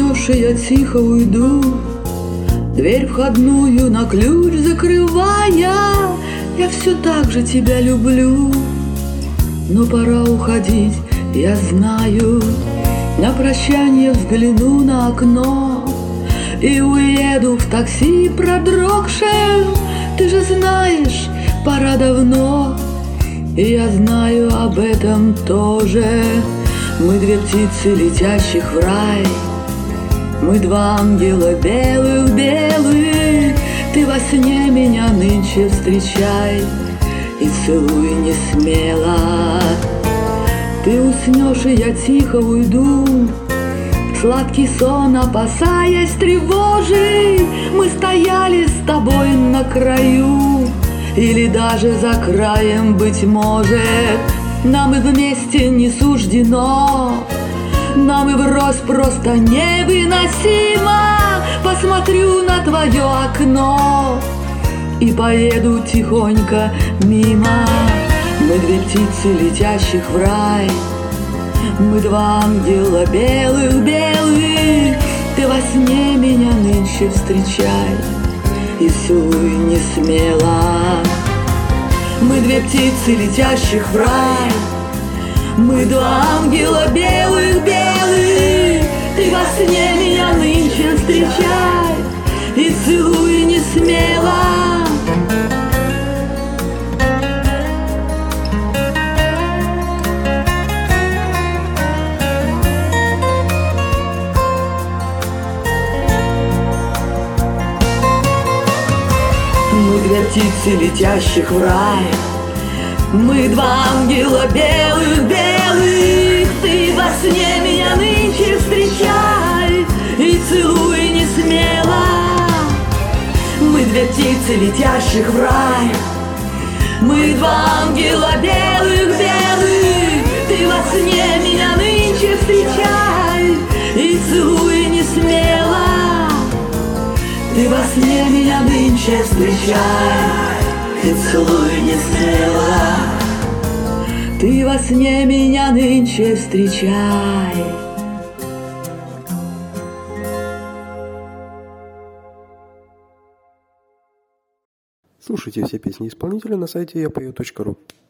уснешь, и я тихо уйду, дверь входную на ключ закрывая. Я все так же тебя люблю, но пора уходить, я знаю. На прощание взгляну на окно и уеду в такси продрогшим. Ты же знаешь, пора давно, и я знаю об этом тоже. Мы две птицы, летящих в рай, мы два ангела белых-белых. Ты во сне меня нынче встречай и целуй не смело. Ты уснешь, и я тихо уйду, сладкий сон опасаясь тревожить. Мы стояли с тобой на краю, или даже за краем, быть может. Нам и вместе не суждено, нам и врозь просто невыносимо. Посмотрю на твое окно и поеду тихонько мимо. Мы две птицы, летящих в рай, мы два ангела белых-белых. Ты во сне меня нынче встречай и целуй не смело. Мы две птицы, летящих в рай, мы два ангела белых-белых. Ты во сне меня нынче встречай и целуй не смело. Мы две птицы, летящих в рай, мы два ангела белых-белых. Ты во сне меня нынче встречай и целуй не смело. Мы две птицы, летящих в рай, мы два ангела белых-белых. Ты во сне меня нынче встречай и целуй не смело. Ты во сне меня нынче встречай и целуй не смело. Ты во сне меня нынче встречай. Слушайте все песни исполнителя на сайте yapою.ru.